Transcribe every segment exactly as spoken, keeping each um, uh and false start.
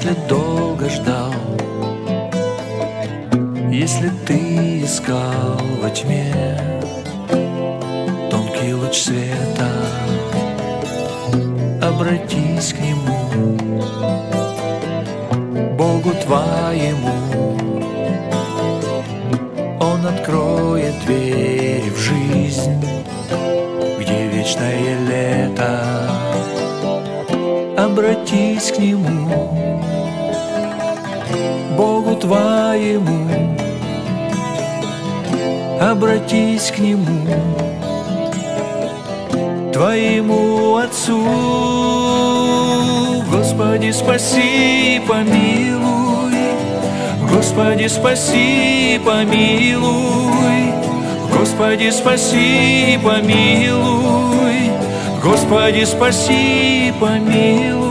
если долго ждал, если ты искал во тьме тонкий луч света, обратись к нему, Богу твоему. Он откроет двери в жизнь, где вечное лето. Обратись к нему, Богу твоему. Обратись к нему, твоему Отцу. Господи, спаси, помилуй. Господи, спаси, помилуй. Господи, спаси, помилуй. Господи, спаси, помилуй.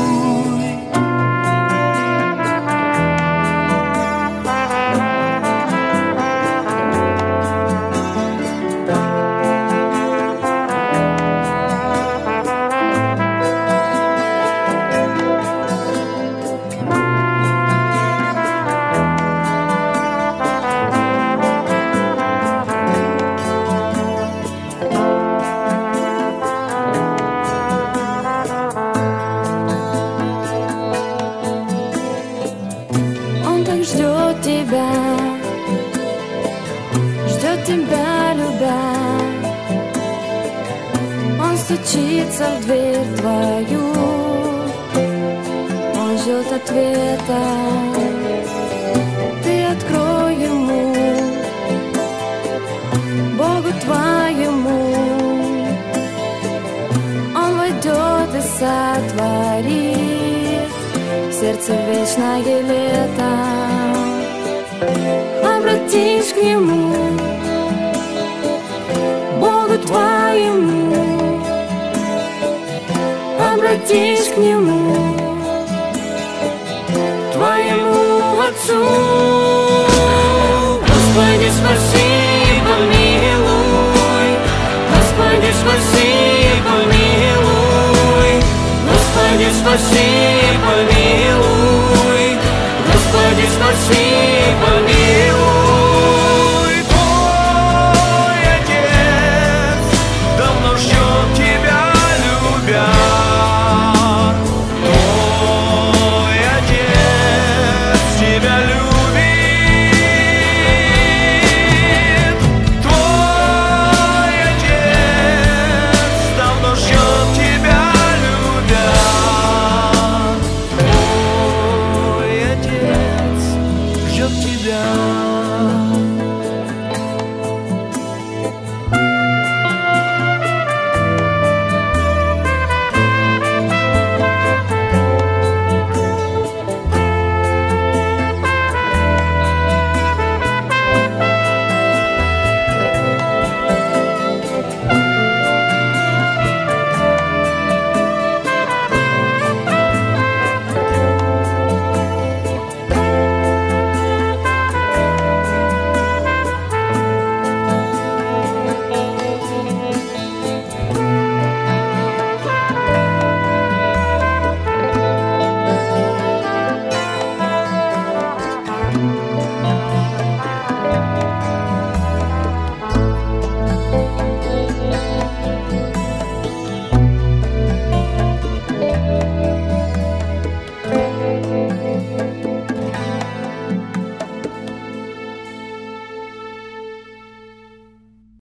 Ждет тебя, ждет тебя, любя. Он стучится в дверь твою, он ждет ответа. Ты открой ему, Богу твоему. Он войдет и сотворит в сердце вечное лето. Обратись к нему, Богу твоему. Обратись к нему, твоему Отцу. Господи, спаси.